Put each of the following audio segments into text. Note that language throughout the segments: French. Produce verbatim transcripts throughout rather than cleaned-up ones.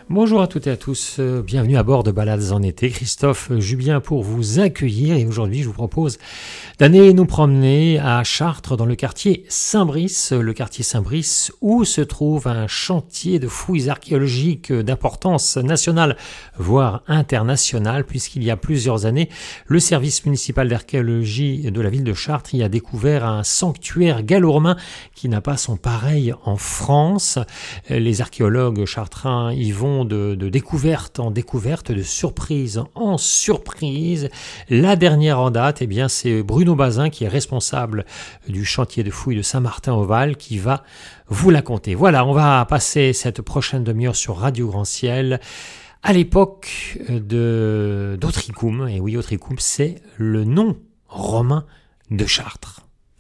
Bonjour à toutes et à tous, bienvenue à bord de Balades en été. Christophe Jubien pour vous accueillir et aujourd'hui je vous propose d'aller nous promener à Chartres dans le quartier Saint-Brice, le quartier Saint-Brice où se trouve un chantier de fouilles archéologiques d'importance nationale voire internationale puisqu'il y a plusieurs années le service municipal d'archéologie de la ville de Chartres y a découvert un sanctuaire gallo-romain qui n'a pas son pareil en France. Les archéologues chartrains y vont De, de découverte en découverte, de surprise en surprise. La dernière en date, eh bien, c'est Bruno Bazin qui est responsable du chantier de fouilles de Saint-Martin-au-Val qui va vous la conter. Voilà, on va passer cette prochaine demi-heure sur Radio Grand Ciel à l'époque de d'Autricum. Et oui, Autricum, c'est le nom romain de Chartres.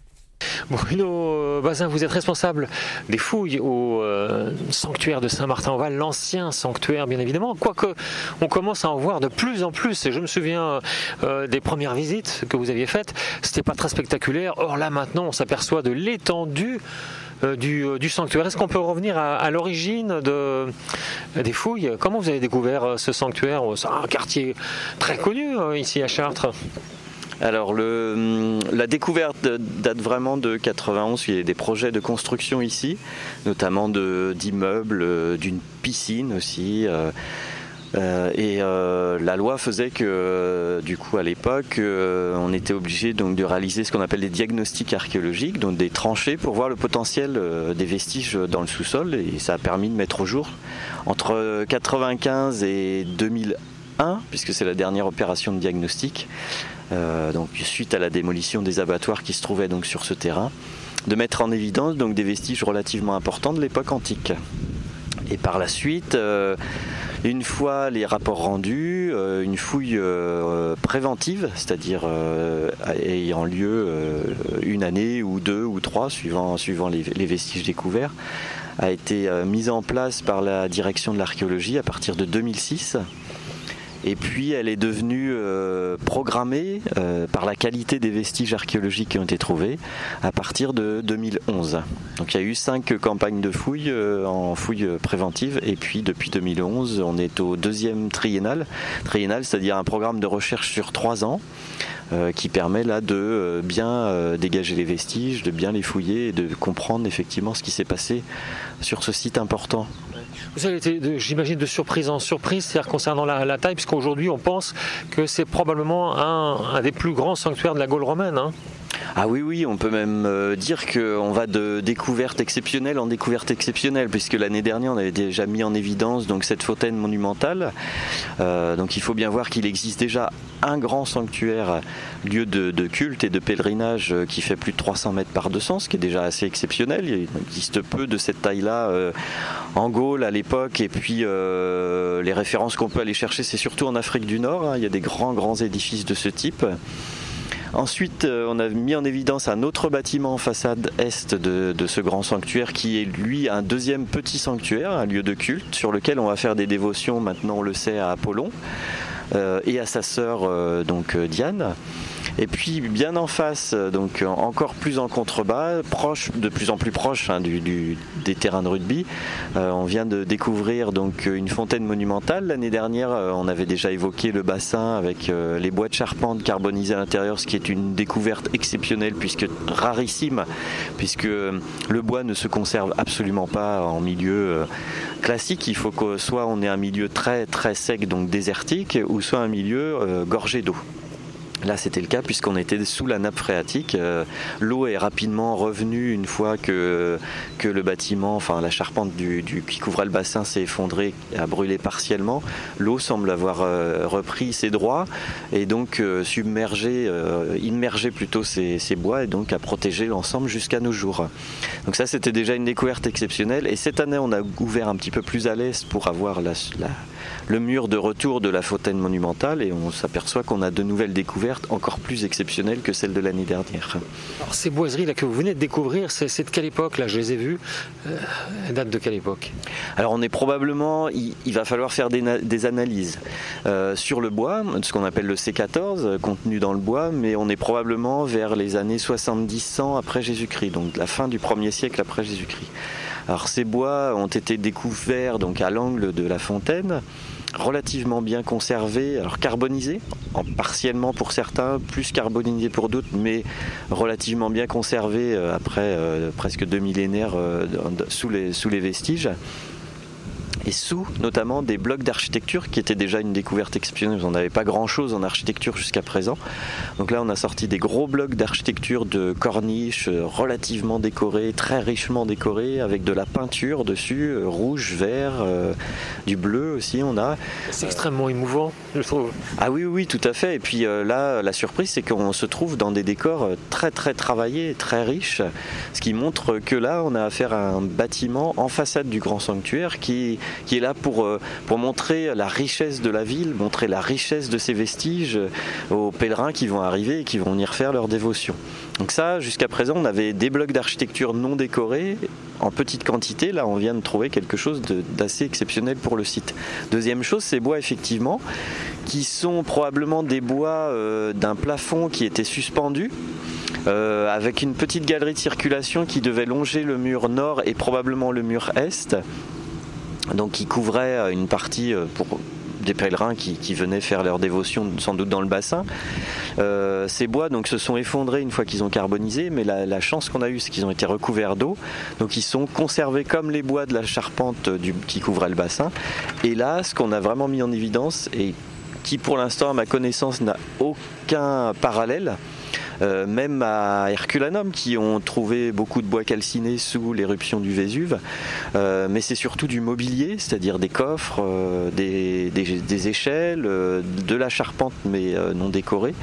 Bruno Bazin, vous êtes responsable des fouilles au euh, sanctuaire de Saint-Martin-au-Val, l'ancien sanctuaire bien évidemment, quoique on commence à en voir de plus en plus. Et je me souviens euh, des premières visites que vous aviez faites, c'était pas très spectaculaire. Or là maintenant on s'aperçoit de l'étendue euh, du, euh, du sanctuaire. Est-ce qu'on peut revenir à, à l'origine de, des fouilles? Comment vous avez découvert ce sanctuaire? C'est un quartier très connu euh, ici à Chartres. Alors le, la découverte date vraiment de quatre-vingt-onze, il y a des projets de construction ici, notamment de, d'immeubles, d'une piscine aussi. Euh, euh, et euh, la loi faisait que euh, du coup à l'époque euh, on était obligé donc de réaliser ce qu'on appelle des diagnostics archéologiques, donc des tranchées pour voir le potentiel euh, des vestiges dans le sous-sol, et ça a permis de mettre au jour entre quatre-vingt-quinze et deux mille un, puisque c'est la dernière opération de diagnostic. Euh, donc suite à la démolition des abattoirs qui se trouvaient donc sur ce terrain, de mettre en évidence donc des vestiges relativement importants de l'époque antique. Et par la suite, euh, une fois les rapports rendus, euh, une fouille euh, préventive, c'est-à-dire euh, ayant lieu euh, une année ou deux ou trois, suivant, suivant les, les vestiges découverts, a été euh, mise en place par la direction de l'archéologie à partir de deux mille six. Et puis elle est devenue euh, programmée euh, par la qualité des vestiges archéologiques qui ont été trouvés à partir de deux mille onze. Donc il y a eu cinq campagnes de fouilles euh, en fouilles préventives, et puis depuis deux mille onze on est au deuxième triennal. Triennal, c'est-à-dire un programme de recherche sur trois ans euh, qui permet là de euh, bien euh, dégager les vestiges, de bien les fouiller et de comprendre effectivement ce qui s'est passé sur ce site important. Vous avez été, de, j'imagine, de surprise en surprise, c'est-à-dire concernant la, la taille, puisqu'aujourd'hui on pense que c'est probablement un, un des plus grands sanctuaires de la Gaule romaine. Hein. Ah oui, oui, on peut même euh, dire qu'on va de découverte exceptionnelle en découverte exceptionnelle, puisque l'année dernière on avait déjà mis en évidence donc cette fontaine monumentale. Euh, donc il faut bien voir qu'il existe déjà un grand sanctuaire, lieu de, de culte et de pèlerinage qui fait plus de trois cents mètres par deux cents, ce qui est déjà assez exceptionnel. Il existe peu de cette taille-là euh, en Gaule à l'époque, et puis euh, les références qu'on peut aller chercher, c'est surtout en Afrique du Nord. Hein. Il y a des grands, grands édifices de ce type. Ensuite, on a mis en évidence un autre bâtiment en façade est de, de ce grand sanctuaire qui est lui un deuxième petit sanctuaire, un lieu de culte sur lequel on va faire des dévotions, maintenant on le sait, à Apollon euh, et à sa sœur euh, donc Diane. Et puis bien en face, donc encore plus en contrebas, proche, de plus en plus proche hein, du, du, des terrains de rugby, euh, on vient de découvrir donc une fontaine monumentale. L'année dernière, euh, on avait déjà évoqué le bassin avec euh, les bois de charpente carbonisés à l'intérieur, ce qui est une découverte exceptionnelle puisque rarissime, puisque le bois ne se conserve absolument pas en milieu euh, classique. Il faut que soit on ait un milieu très très sec, donc désertique, ou soit un milieu euh, gorgé d'eau. Là, c'était le cas puisqu'on était sous la nappe phréatique. Euh, l'eau est rapidement revenue une fois que, que le bâtiment, enfin la charpente du, du, qui couvrait le bassin s'est effondrée, a brûlé partiellement. L'eau semble avoir euh, repris ses droits et donc euh, submergé, euh, immergé plutôt ces, ces bois et donc a protégé l'ensemble jusqu'à nos jours. Donc ça, c'était déjà une découverte exceptionnelle. Et cette année, on a ouvert un petit peu plus à l'est pour avoir la, la, le mur de retour de la fontaine monumentale et on s'aperçoit qu'on a de nouvelles découvertes découverte encore plus exceptionnelle que celle de l'année dernière. Alors ces boiseries là que vous venez de découvrir, c'est, c'est de quelle époque là? Je les ai vues. Euh, elles datent de quelle époque? Alors on est probablement, il, il va falloir faire des, des analyses euh, sur le bois, ce qu'on appelle le C quatorze, contenu dans le bois, mais on est probablement vers les années soixante-dix cent après Jésus-Christ, donc la fin du premier siècle après Jésus-Christ. Alors ces bois ont été découverts donc à l'angle de la fontaine, relativement bien conservés, alors carbonisés, en partiellement pour certains, plus carbonisés pour d'autres, mais relativement bien conservés euh, après euh, presque deux millénaires euh, sous les, sous les vestiges. Et sous notamment des blocs d'architecture qui étaient déjà une découverte exceptionnelle. On n'avait pas grand chose en architecture jusqu'à présent. Donc là on a sorti des gros blocs d'architecture de corniches relativement décorés, très richement décorés, avec de la peinture dessus, rouge, vert, euh, du bleu aussi on a. C'est extrêmement émouvant, je trouve. Ah oui, oui, tout à fait. Et puis euh, là, la surprise, c'est qu'on se trouve dans des décors très très travaillés, très riches, ce qui montre que là on a affaire à un bâtiment en façade du grand sanctuaire qui qui est là pour, pour montrer la richesse de la ville, montrer la richesse de ses vestiges aux pèlerins qui vont arriver et qui vont venir faire leur dévotion. Donc ça, jusqu'à présent, on avait des blocs d'architecture non décorés, en petite quantité. Là, on vient de trouver quelque chose de, d'assez exceptionnel pour le site. Deuxième chose, ces bois, effectivement, qui sont probablement des bois euh, d'un plafond qui était suspendu, euh, avec une petite galerie de circulation qui devait longer le mur nord et probablement le mur est. Donc qui couvrait une partie pour des pèlerins qui, qui venaient faire leur dévotion sans doute dans le bassin. Euh, ces bois donc se sont effondrés une fois qu'ils ont carbonisé, mais la, la chance qu'on a eue c'est qu'ils ont été recouverts d'eau, donc ils sont conservés comme les bois de la charpente du, qui couvrait le bassin. Et là, ce qu'on a vraiment mis en évidence et qui pour l'instant à ma connaissance n'a aucun parallèle, Euh, même à Herculanum qui ont trouvé beaucoup de bois calcinés sous l'éruption du Vésuve, euh, mais c'est surtout du mobilier, c'est-à-dire des coffres, euh, des, des, des échelles, euh, de la charpente mais euh, non décorée.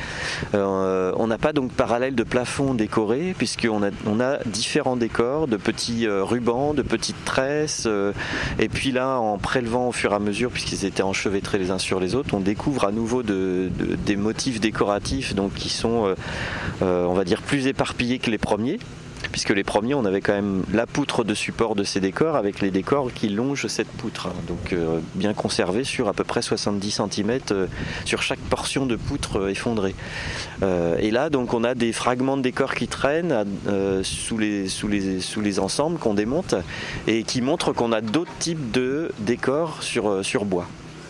Euh, on n'a pas donc parallèle de plafond décoré puisqu'on a, on a différents décors, de petits euh, rubans, de petites tresses, euh, et puis là en prélevant au fur et à mesure puisqu'ils étaient enchevêtrés les uns sur les autres, on découvre à nouveau de, de, des motifs décoratifs donc qui sont euh, Euh, on va dire plus éparpillés que les premiers, puisque les premiers on avait quand même la poutre de support de ces décors avec les décors qui longent cette poutre, hein, donc euh, bien conservés sur à peu près soixante-dix centimètres euh, sur chaque portion de poutre euh, effondrée. Euh, et là donc on a des fragments de décors qui traînent euh, sous, les, sous, les, sous les ensembles qu'on démonte et qui montrent qu'on a d'autres types de décors sur, euh, sur bois.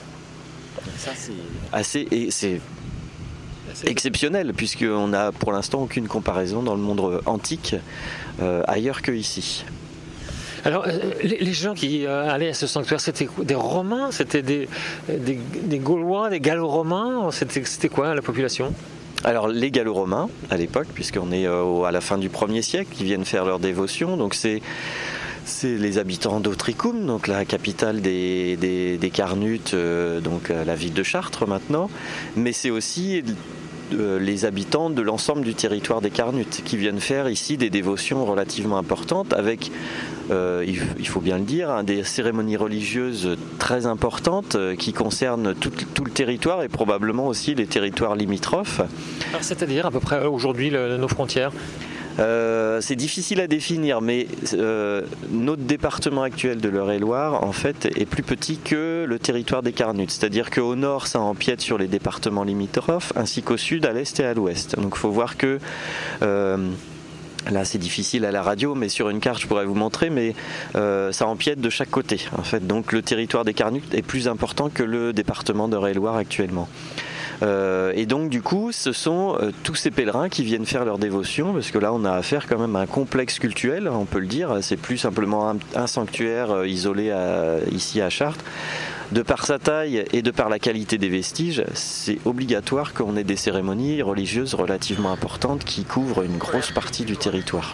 Ça c'est assez... Et c'est exceptionnel puisqu'on n'a pour l'instant aucune comparaison dans le monde antique euh, ailleurs que ici. Alors euh, les, les gens qui euh, allaient à ce sanctuaire, c'était des Romains, c'était des, des, des Gaulois, des Gallo-Romains, c'était, c'était quoi la population ? Alors les Gallo-Romains à l'époque, puisqu'on est euh, à la fin du premier siècle, qui viennent faire leur dévotion, donc c'est C'est les habitants d'Autricum, donc la capitale des, des, des Carnutes, euh, donc la ville de Chartres maintenant, mais c'est aussi euh, les habitants de l'ensemble du territoire des Carnutes qui viennent faire ici des dévotions relativement importantes avec, euh, il, il faut bien le dire, hein, des cérémonies religieuses très importantes euh, qui concernent tout, tout le territoire et probablement aussi les territoires limitrophes. Alors, c'est-à-dire à peu près aujourd'hui le, nos frontières ? Euh, c'est difficile à définir, mais euh, notre département actuel de l'Eure-et-Loire, en fait, est plus petit que le territoire des Carnutes. C'est-à-dire qu'au nord, ça empiète sur les départements limitrophes, ainsi qu'au sud, à l'est et à l'ouest. Donc, il faut voir que euh, là, c'est difficile à la radio, mais sur une carte, je pourrais vous montrer, mais euh, ça empiète de chaque côté. En fait, donc, le territoire des Carnutes est plus important que le département d'Eure-et-Loire actuellement. Euh, et donc du coup ce sont euh, tous ces pèlerins qui viennent faire leur dévotion, parce que là on a affaire quand même à un complexe cultuel, on peut le dire, c'est plus simplement un, un sanctuaire euh, isolé à, ici à Chartres. De par sa taille et de par la qualité des vestiges, c'est obligatoire qu'on ait des cérémonies religieuses relativement importantes qui couvrent une grosse partie du territoire.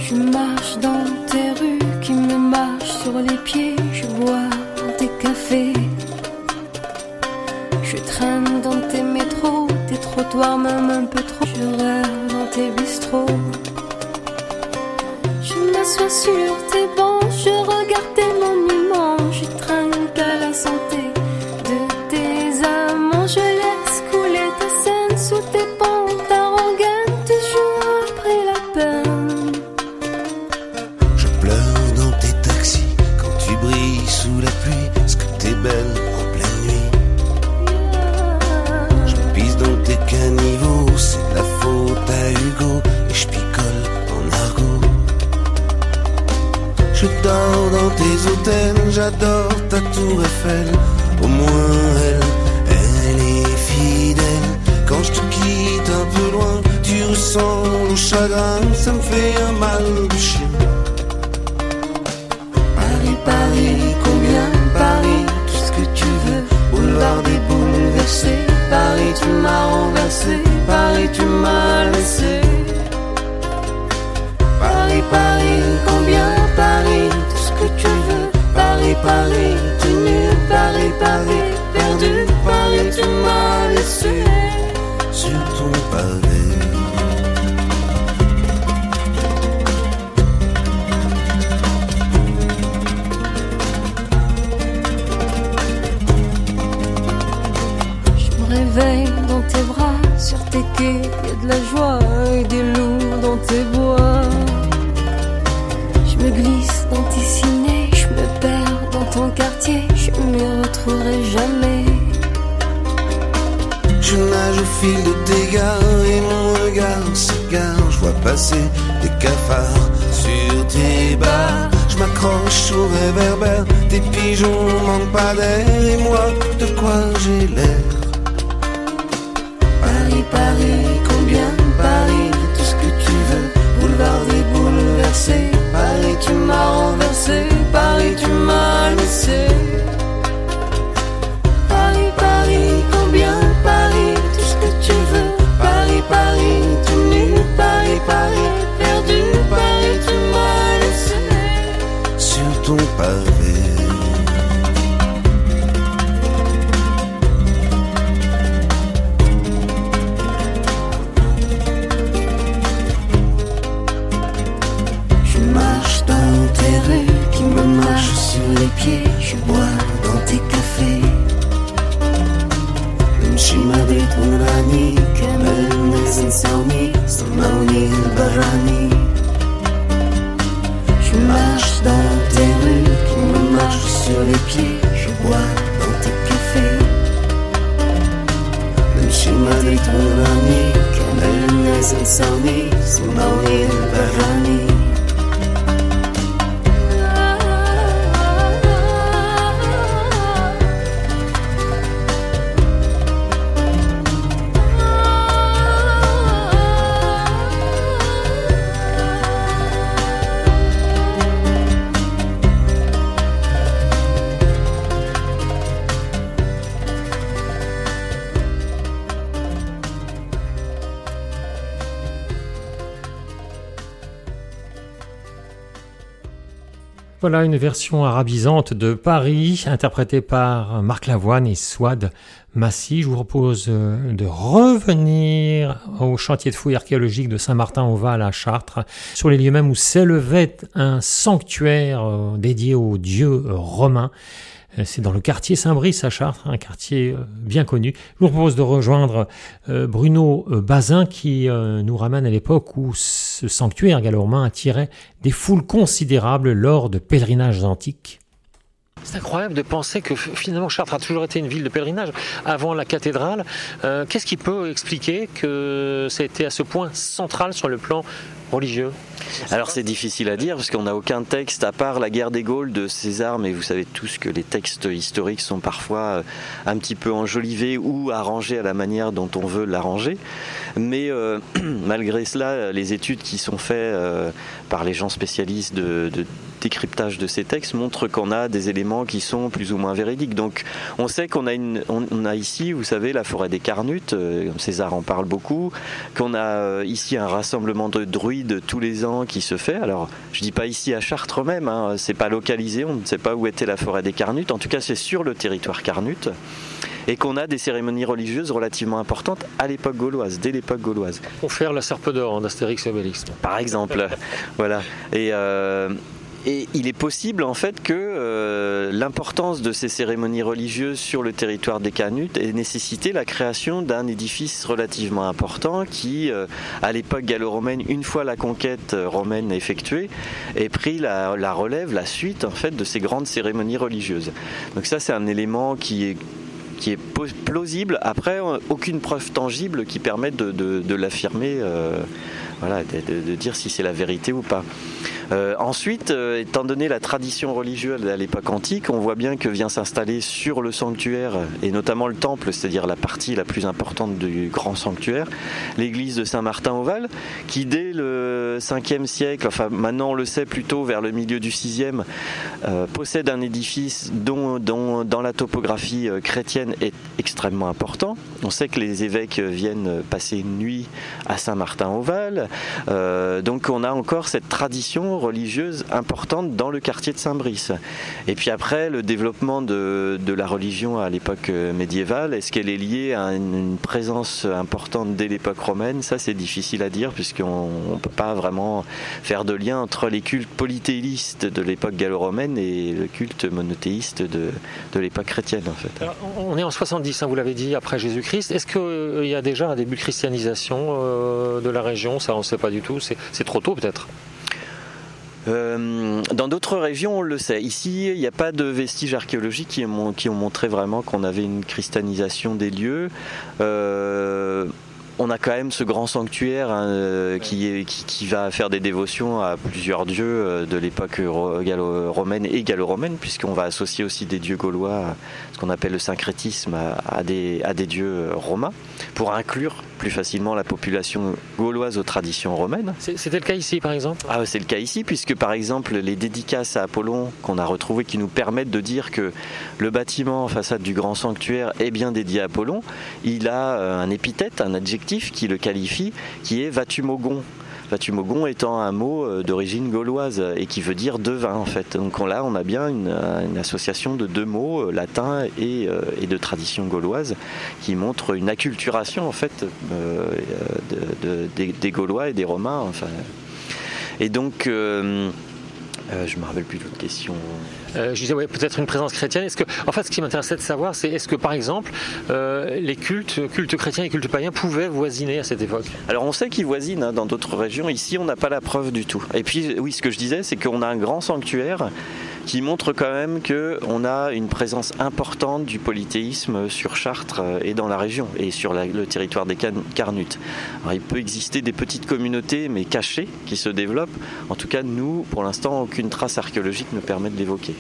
Je marche dans tes rues qui me marchent sur les pieds. Je bois dans tes cafés. Je traîne dans tes métros, tes trottoirs même un peu trop. Je rêve dans tes bistrots. Je m'assois sur tes bancs, je regarde tes monuments. Je trinque à la santé de tes amants. Je laisse couler ta scène sous tes pentes arrogantes, toujours après la peine. Je pleure dans tes taxis quand tu brilles sous la pluie. Est-ce que t'es belle en pleine nuit? Je pisse dans tes caniveaux, c'est de la faute à Hugo. Et je picole en argot. Je dors dans tes hôtels, j'adore ta tour Eiffel. Au moins elle, elle est fidèle. Quand je te quitte un peu loin, tu ressens le chagrin. Ça me fait un mal de chien. Paris, Paris, combien Paris, tout ce que tu veux. Boulevard des bouleversés. Paris, tu m'as renversé. Paris, tu m'as laissé. Paris, Paris, combien Paris, tout ce que tu veux. Paris, Paris, tenu, Paris, Paris, perdu. Paris, tu m'as laissé sur ton pavé. Je me réveille dans tes bras, sur tes quais, y a de la joie et des loups dans tes bois. Je me glisse dans tes cinés, je me perds dans ton quartier, je m'y retrouverai jamais. Je nage au fil de tes gares et mon regard s'égare. Je vois passer des cafards sur tes bars. Je m'accroche au réverbère, tes pigeons manquent pas d'air. Et moi, de quoi j'ai l'air? Paris, Paris, combien Paris, tout ce que tu veux. Boulevard des bouleversés. Paris, tu m'as renversé. Paris, tu m'as laissé. Paris, Paris, combien Paris, tout ce que tu veux. Paris, Paris, tu nu. Paris, Paris, perdu. Paris, tu m'as laissé sur ton pavé. Qui me marche sur les pieds, je bois dans tes cafés. نمشي ما بيت ونراني كامل الناس نساوني سمعوني البراني. Je marche dans tes rues qui me marchent sur les pieds, je bois dans tes cafés. نمشي ما بيت ونراني كامل الناس نساوني سمعوني البراني. Voilà une version arabisante de Paris, interprétée par Marc Lavoine et Souad Massy. Je vous propose de revenir au chantier de fouilles archéologiques de Saint-Martin-au-Val à Chartres, sur les lieux mêmes où s'élevait un sanctuaire dédié aux dieux romains. C'est dans le quartier Saint-Brice à Chartres, un quartier bien connu. Je vous propose de rejoindre Bruno Bazin qui nous ramène à l'époque où ce sanctuaire gallo-romain attirait des foules considérables lors de pèlerinages antiques. C'est incroyable de penser que finalement Chartres a toujours été une ville de pèlerinage avant la cathédrale. Euh, qu'est-ce qui peut expliquer que ça a été à ce point central sur le plan religieux ? Alors c'est difficile à dire parce qu'on n'a aucun texte à part la guerre des Gaules de César, mais vous savez tous que les textes historiques sont parfois un petit peu enjolivés ou arrangés à la manière dont on veut l'arranger. Mais euh, malgré cela, les études qui sont faites euh, par les gens spécialistes de, de décryptage de ces textes montrent qu'on a des éléments qui sont plus ou moins véridiques. Donc on sait qu'on a, une, on a ici, vous savez, la forêt des Carnutes, euh, César en parle beaucoup, qu'on a euh, ici un rassemblement de druides druide tous les ans qui se fait. Alors, je dis pas ici à Chartres même, hein, c'est pas localisé, on ne sait pas où était la forêt des Carnutes. En tout cas, c'est sur le territoire carnute. Et qu'on a des cérémonies religieuses relativement importantes à l'époque gauloise, dès l'époque gauloise. Pour faire la serpe d'or d'Astérix et Obélix. Par exemple, voilà. Et, euh, et il est possible en fait que euh, l'importance de ces cérémonies religieuses sur le territoire des Carnutes ait nécessité la création d'un édifice relativement important qui, euh, à l'époque gallo-romaine, une fois la conquête romaine effectuée, ait pris la, la relève, la suite en fait de ces grandes cérémonies religieuses. Donc ça, c'est un élément qui est qui est plausible. Après, aucune preuve tangible qui permette de, de, de l'affirmer, euh, voilà, de, de, de dire si c'est la vérité ou pas. Euh, ensuite, euh, étant donné la tradition religieuse à l'époque antique, on voit bien que vient s'installer sur le sanctuaire, et notamment le temple, c'est-à-dire la partie la plus importante du grand sanctuaire, l'église de Saint-Martin-au-Val, qui dès le cinquième siècle, enfin maintenant on le sait plutôt vers le milieu du sixième, euh, possède un édifice dont, dont dans la topographie euh, chrétienne est extrêmement important. On sait que les évêques viennent passer une nuit à Saint-Martin-au-Val, euh, donc on a encore cette tradition religieuse importante dans le quartier de Saint-Brice. Et puis après, le développement de, de la religion à l'époque médiévale, est-ce qu'elle est liée à une, une présence importante dès l'époque romaine? Ça, c'est difficile à dire, puisqu'on ne peut pas vraiment faire de lien entre les cultes polythéistes de l'époque gallo-romaine et le culte monothéiste de, de l'époque chrétienne, en fait. Alors, on est en soixante-dix, hein, vous l'avez dit, après Jésus-Christ. Est-ce qu'il euh, y a déjà un début de christianisation euh, de la région? Ça, on ne sait pas du tout. C'est, c'est trop tôt, peut-être? Euh, dans d'autres régions, on le sait. Ici, il n'y a pas de vestiges archéologiques qui ont, qui ont montré vraiment qu'on avait une christianisation des lieux. Euh, on a quand même ce grand sanctuaire hein, qui, est, qui, qui va faire des dévotions à plusieurs dieux de l'époque gallo-romaine et gallo-romaine, puisqu'on va associer aussi des dieux gaulois, ce qu'on appelle le syncrétisme, à, à, des, à des dieux romains, pour inclure plus facilement la population gauloise aux traditions romaines. C'était le cas ici, par exemple? Ah, c'est le cas ici, puisque par exemple les dédicaces à Apollon qu'on a retrouvées, qui nous permettent de dire que le bâtiment en façade du grand sanctuaire est bien dédié à Apollon, il a un épithète, un adjectif qui le qualifie, qui est Vatumogon. Vatumogon étant un mot d'origine gauloise et qui veut dire devin en fait. Donc là on a bien une, une association de deux mots, latin et, et de tradition gauloise, qui montre une acculturation en fait euh, de, de, des, des Gaulois et des Romains. Enfin. Et donc euh, euh, je me rappelle plus de l'autre question. Euh, je disais ouais, peut-être une présence chrétienne. Est-ce que, en fait, ce qui m'intéressait de savoir, c'est est-ce que par exemple euh, les cultes, cultes chrétiens et cultes païens pouvaient voisiner à cette époque? Alors on sait qu'ils voisinent hein, dans d'autres régions. Ici, on n'a pas la preuve du tout. Et puis, oui, ce que je disais, c'est qu'on a un grand sanctuaire qui montre quand même qu'on a une présence importante du polythéisme sur Chartres et dans la région et sur la, le territoire des Carnutes. Alors, il peut exister des petites communautés, mais cachées, qui se développent. En tout cas, nous, pour l'instant, aucune trace archéologique ne permet de l'évoquer.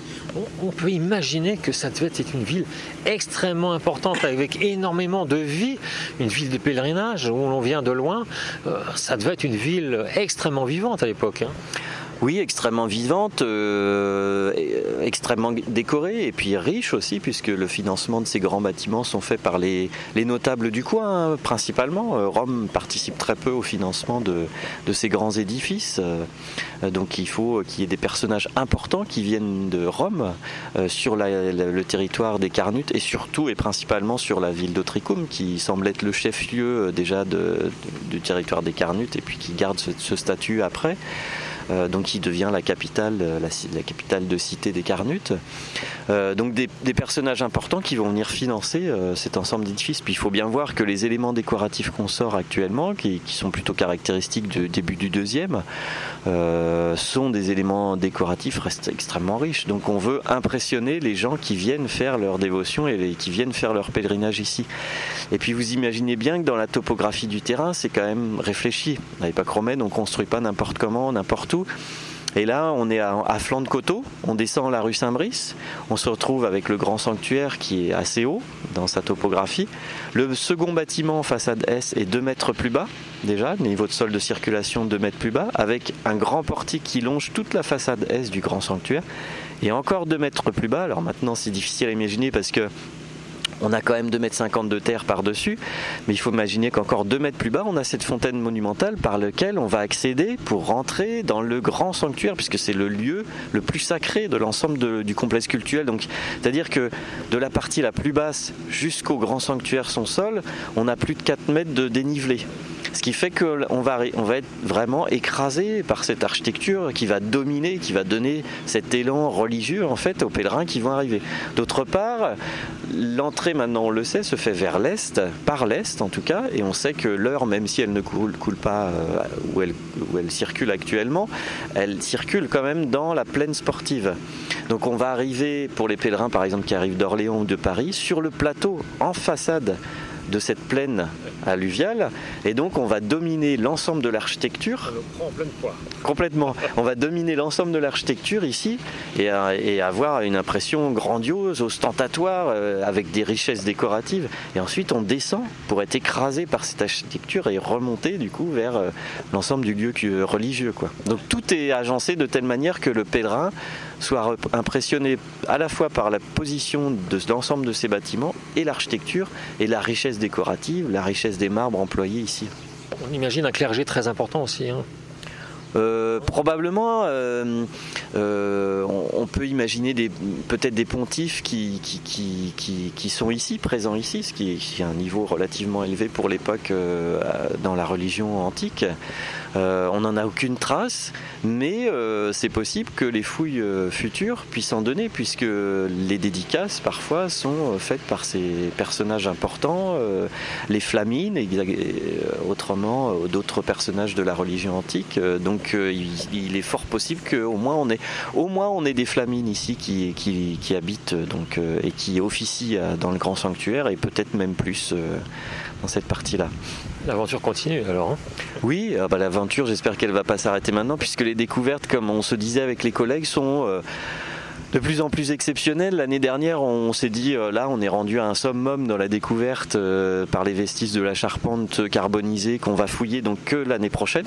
On peut imaginer que ça devait être une ville extrêmement importante avec énormément de vie, une ville de pèlerinage où l'on vient de loin. Ça devait être une ville extrêmement vivante à l'époque. Hein. Oui, extrêmement vivante, euh, extrêmement décorée et puis riche aussi, puisque le financement de ces grands bâtiments sont faits par les, les notables du coin, hein, principalement. Rome participe très peu au financement de, de ces grands édifices. Euh, donc il faut qu'il y ait des personnages importants qui viennent de Rome euh, sur la, la, le territoire des Carnutes et surtout et principalement sur la ville d'Otricum, qui semble être le chef-lieu euh, déjà de, de, du territoire des Carnutes et puis qui garde ce, ce statut après. Euh, donc qui devient la capitale, la, la capitale de cité des Carnutes. Euh, donc des, des personnages importants qui vont venir financer euh, cet ensemble d'édifices. Puis il faut bien voir que les éléments décoratifs qu'on sort actuellement, qui, qui sont plutôt caractéristiques du début du deuxième, euh, sont des éléments décoratifs restent extrêmement riches. Donc on veut impressionner les gens qui viennent faire leur dévotion et les, qui viennent faire leur pèlerinage ici. Et puis vous imaginez bien que dans la topographie du terrain, c'est quand même réfléchi. À l'époque romaine, on ne construit pas n'importe comment, n'importe où. Et là, on est à, à flanc de coteau, on descend la rue Saint-Brice, on se retrouve avec le grand sanctuaire qui est assez haut dans sa topographie. Le second bâtiment, façade S, est deux mètres plus bas, déjà, niveau de sol de circulation deux mètres plus bas, avec un grand portique qui longe toute la façade S du grand sanctuaire, et encore deux mètres plus bas. Alors maintenant, c'est difficile à imaginer parce que On a quand même deux mètres cinquante de terre par-dessus, mais il faut imaginer qu'encore deux mètres plus bas, on a cette fontaine monumentale par laquelle on va accéder pour rentrer dans le grand sanctuaire, puisque c'est le lieu le plus sacré de l'ensemble de, du complexe cultuel. Donc, c'est-à-dire que de la partie la plus basse jusqu'au grand sanctuaire, son sol, on a plus de quatre mètres de dénivelé. Ce qui fait qu'on va, on va être vraiment écrasé par cette architecture qui va dominer, qui va donner cet élan religieux en fait aux pèlerins qui vont arriver. D'autre part, l'entrée maintenant on le sait se fait vers l'est, par l'est en tout cas, et on sait que l'Eure, même si elle ne coule, coule pas euh, où, elle, où elle circule actuellement, elle circule quand même dans la plaine sportive. Donc on va arriver, pour les pèlerins par exemple qui arrivent d'Orléans ou de Paris, sur le plateau en façade de cette plaine alluviale, et donc on va dominer l'ensemble de l'architecture. On le prend en pleine poire. Complètement. On va dominer l'ensemble de l'architecture ici et, et avoir une impression grandiose, ostentatoire, euh, avec des richesses décoratives. Et ensuite on descend pour être écrasé par cette architecture et remonter du coup vers euh, l'ensemble du lieu religieux, quoi. Donc tout est agencé de telle manière que le pèlerin soit impressionné à la fois par la position de l'ensemble de ces bâtiments et l'architecture et la richesse décorative, la richesse des marbres employés ici. On imagine un clergé très important aussi, hein. Euh, probablement, euh, euh, on, on peut imaginer des, peut-être des pontifes qui, qui, qui, qui, qui sont ici, présents ici, ce qui est, qui est un niveau relativement élevé pour l'époque euh, dans la religion antique. Euh, on n'en a aucune trace, mais euh, c'est possible que les fouilles euh, futures puissent en donner, puisque les dédicaces parfois sont faites par ces personnages importants, euh, les Flamines, et, et autrement euh, d'autres personnages de la religion antique. Euh, donc euh, il, il est fort possible qu'au moins on ait, au moins on ait des Flamines ici qui, qui, qui habitent donc, euh, et qui officient euh, dans le grand sanctuaire, et peut-être même plus euh, dans cette partie-là. L'aventure continue alors, hein. Oui, ah bah, l'aventure, j'espère qu'elle va pas s'arrêter maintenant, puisque les découvertes, comme on se disait avec les collègues, sont euh, de plus en plus exceptionnelles. L'année dernière, on s'est dit, euh, là, on est rendu à un summum dans la découverte euh, par les vestiges de la charpente carbonisée qu'on va fouiller donc que l'année prochaine.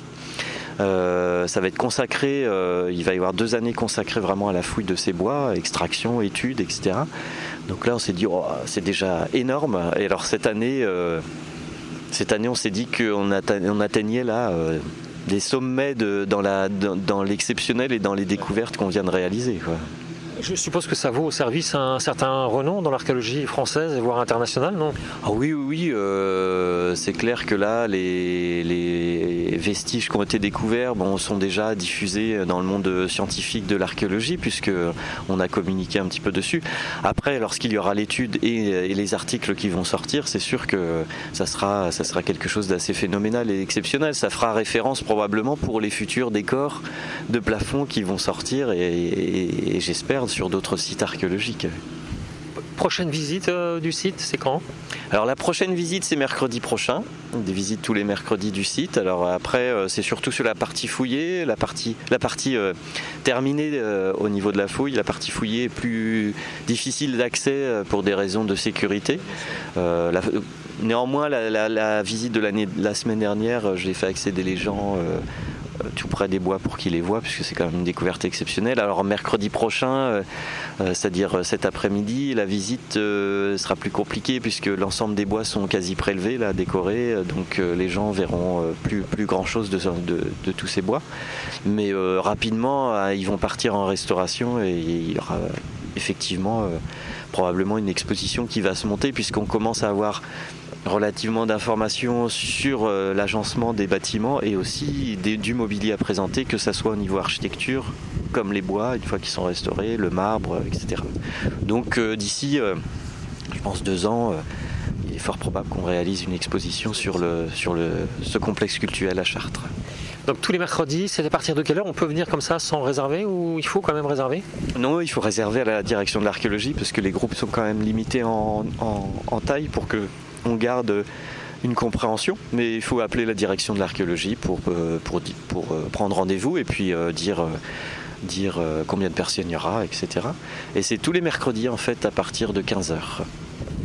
Euh, ça va être consacré, euh, il va y avoir deux années consacrées vraiment à la fouille de ces bois, extraction, études, et cetera. Donc là, on s'est dit, oh, c'est déjà énorme. Et alors cette année... Euh, Cette année, on s'est dit qu'on atteignait, on atteignait là euh, des sommets de, dans, la, dans, dans l'exceptionnel et dans les découvertes qu'on vient de réaliser, quoi. Je suppose que ça vaut au service un certain renom dans l'archéologie française et voire internationale, non ? Ah oui, oui, oui. Euh, c'est clair que là, les, les vestiges qui ont été découverts bon, sont déjà diffusés dans le monde scientifique de l'archéologie, puisque on a communiqué un petit peu dessus. Après, lorsqu'il y aura l'étude et, et les articles qui vont sortir, c'est sûr que ça sera, ça sera quelque chose d'assez phénoménal et exceptionnel. Ça fera référence probablement pour les futurs décors de plafond qui vont sortir et, et, et j'espère sur d'autres sites archéologiques. Prochaine visite euh, du site, c'est quand ? Alors la prochaine visite, c'est mercredi prochain. Des visites tous les mercredis du site. Alors après, euh, c'est surtout sur la partie fouillée, la partie, la partie euh, terminée euh, au niveau de la fouille. La partie fouillée est plus difficile d'accès euh, pour des raisons de sécurité. Euh, la, néanmoins, la, la, la visite de l'année, la semaine dernière, je l'ai fait accéder les gens euh, tout près des bois pour qu'ils les voient, puisque c'est quand même une découverte exceptionnelle. Alors mercredi prochain, euh, euh, c'est-à-dire cet après-midi, la visite euh, sera plus compliquée puisque l'ensemble des bois sont quasi prélevés, là, décorés, donc euh, les gens verront euh, plus, plus grand-chose de, de, de tous ces bois. Mais euh, rapidement, euh, ils vont partir en restauration et il y aura euh, effectivement euh, probablement une exposition qui va se monter, puisqu'on commence à avoir relativement d'informations sur euh, l'agencement des bâtiments et aussi des, du mobilier à présenter, que ça soit au niveau architecture, comme les bois, une fois qu'ils sont restaurés, le marbre, et cetera. Donc euh, d'ici, euh, je pense, deux ans, euh, il est fort probable qu'on réalise une exposition sur, le, sur le, ce complexe cultuel à Chartres. Donc tous les mercredis, c'est à partir de quelle heure ? On peut venir comme ça sans réserver ou il faut quand même réserver ? Non, il faut réserver à la direction de l'archéologie parce que les groupes sont quand même limités en, en, en taille pour que on garde une compréhension, mais il faut appeler la direction de l'archéologie pour, pour, pour, pour prendre rendez-vous et puis euh, dire, dire combien de personnes il y aura, et cetera. Et c'est tous les mercredis en fait à partir de quinze heures.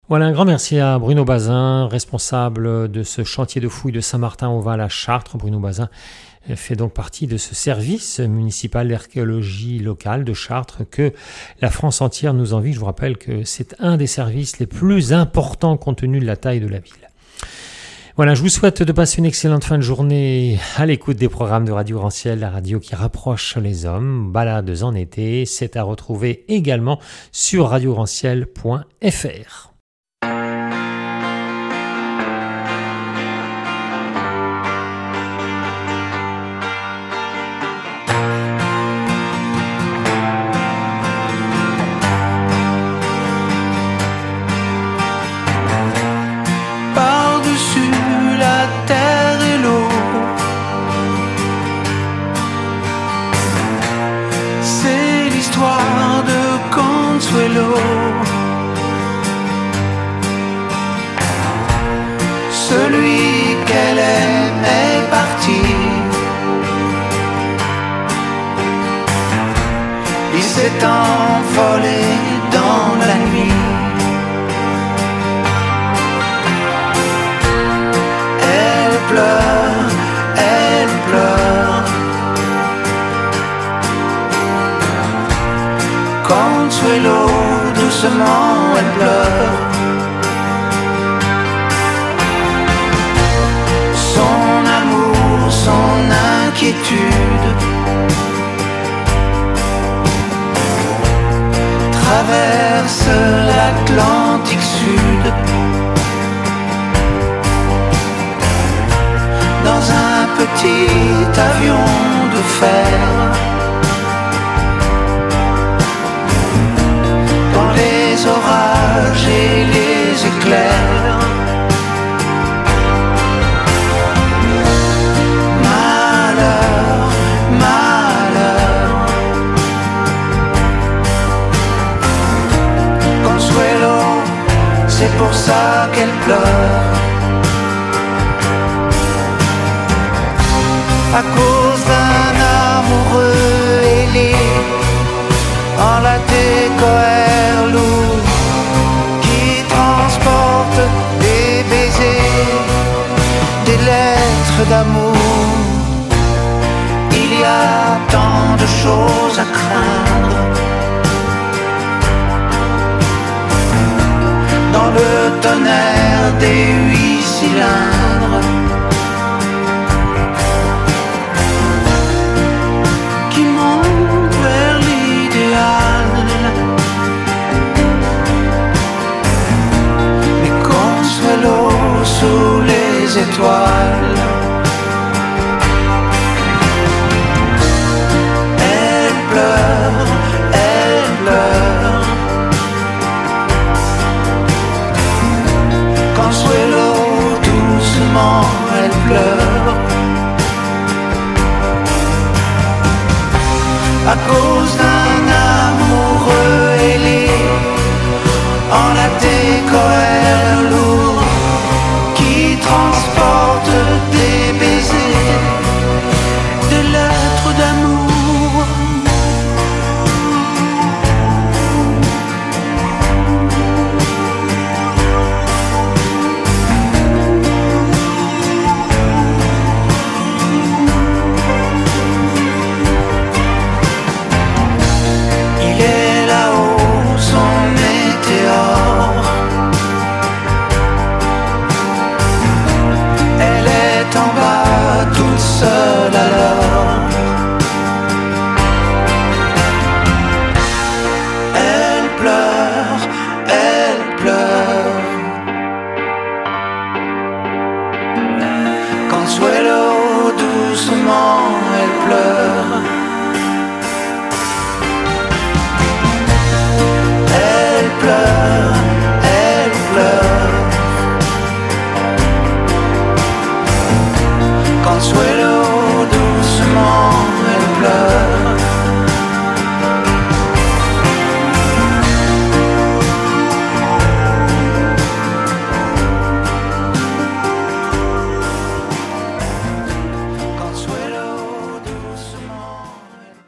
Voilà, un grand merci à Bruno Bazin, responsable de ce chantier de fouilles de Saint-Martin-au-Val à Chartres. Bruno Bazin fait donc partie de ce service municipal d'archéologie locale de Chartres que la France entière nous envie. Je vous rappelle que c'est un des services les plus importants compte tenu de la taille de la ville. Voilà, je vous souhaite de passer une excellente fin de journée à l'écoute des programmes de Radio Grand Ciel, la radio qui rapproche les hommes. Balades en été, c'est à retrouver également sur radio grand ciel point f r. Celui qu'elle aime est parti. Il s'est envolé dans la nuit. Elle pleure, elle pleure. Consuelo, doucement elle pleure. Son amour, son inquiétude traverse l'Atlantique Sud dans un petit avion de fer. Dans les orages et les éclairs, malheur, malheur. Consuelo, c'est pour ça qu'elle pleure. À cause d'un amoureux ailé en la décoère qui transporte des baisers, des lettres d'amour. Il y a tant de choses à craindre dans le tonnerre des huit cylindres qui montent vers l'idéal. Mais Consuelo sous les étoiles, elle pleure, elle pleure. Consuelo, doucement, elle pleure. À cause d'un